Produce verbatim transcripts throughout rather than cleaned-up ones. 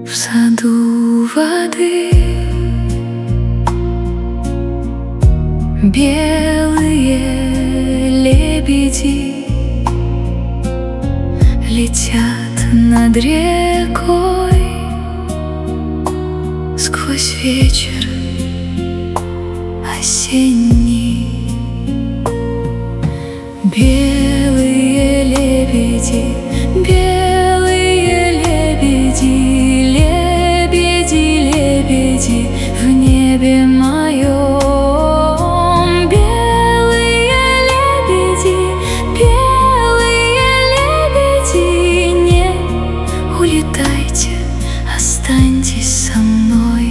в саду воды. Белые лебеди летят над рекой сквозь вечер осенний. Белые лебеди, белые лебеди, лебеди, лебеди в небе моем. Белые лебеди, белые лебеди, не улетайте, останьтесь со мной.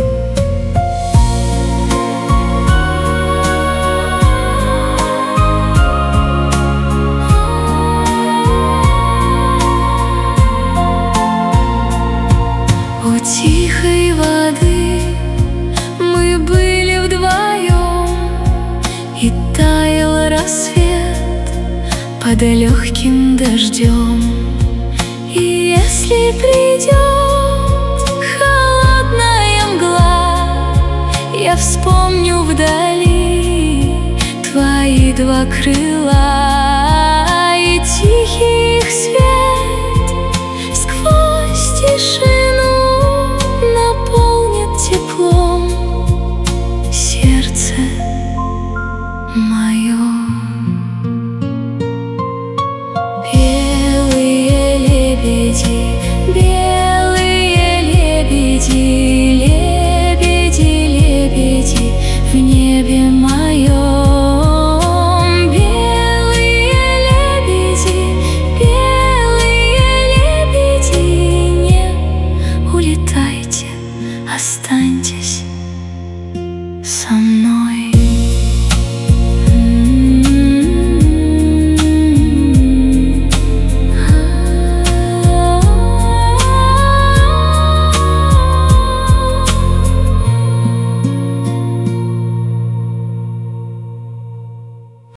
У тихой воды мы были вдвоем, и таял рассвет под легким дождем. И если придет холодная мгла, я вспомню вдали твои два крыла.